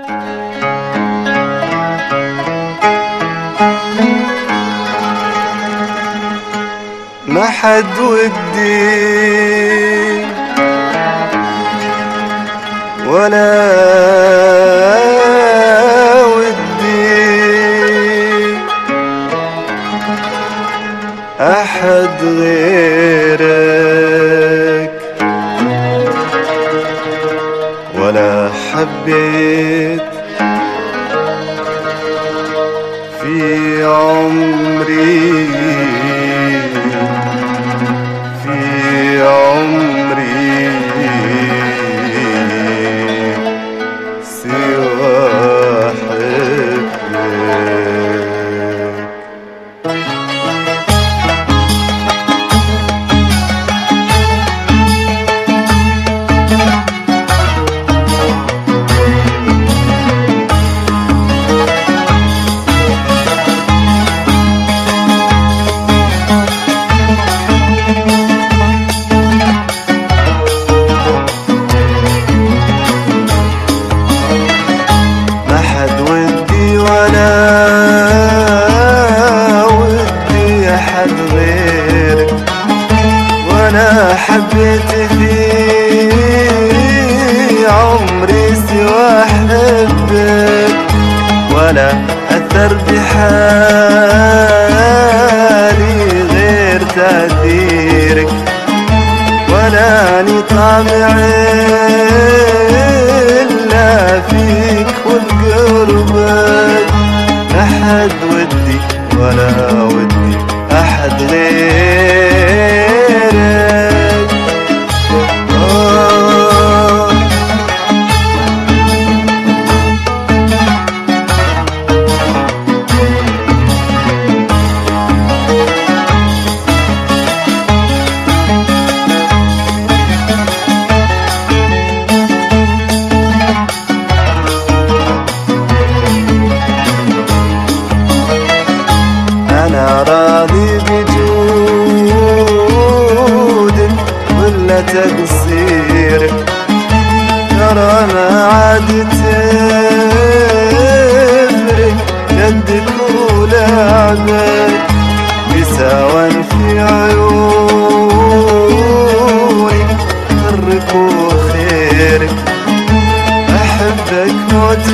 ما حد ودي ولا ودي أحد غيرك، ولا حبيت في عمري سوى حبك. وأنا حبيت في عمري سوى حبك، ولا أثر بحالي غير تأثيرك، ولا أني طامع إلا فيك وبقربك. أحد ودي ولا ودي أحد غيرك. أنا راضي بجودك ولا تقصيرك، ترى ما عاد تفرق يدك ولعبك، بسوا في عيوني برك وخيرك. أحبك موت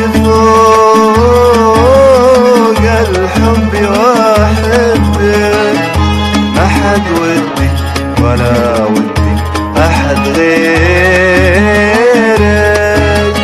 فوق الحب وأحبك. أحد ودي ولا ودي أحد غيرك.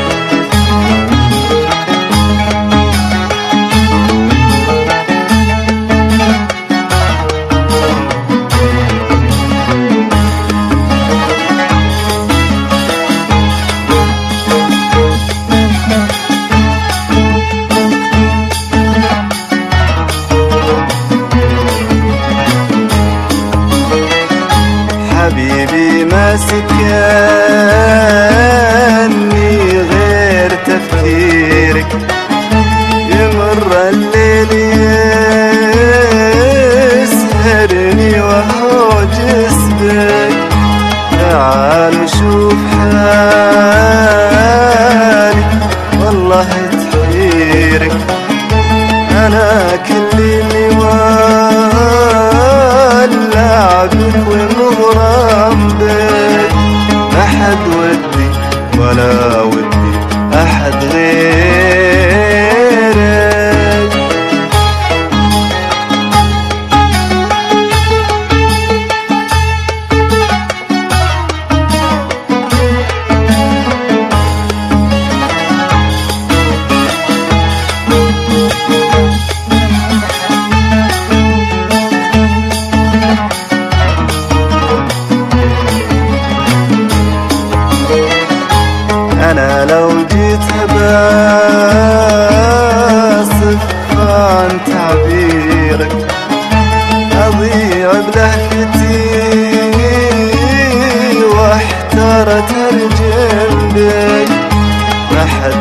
حبيبي ما سكنني غير تفكيرك، يمر الليل يسهرني وهو جسمك. تعال شوف حالي والله تحيرك، أنا كل اللي ولع بك ومغرم بك. أحد ودي ولا ودي أحد غيرك. أنا لو جيت بصف عن تعبيرك، أضيع بلهفتي واحتار أترجم بك. ما حد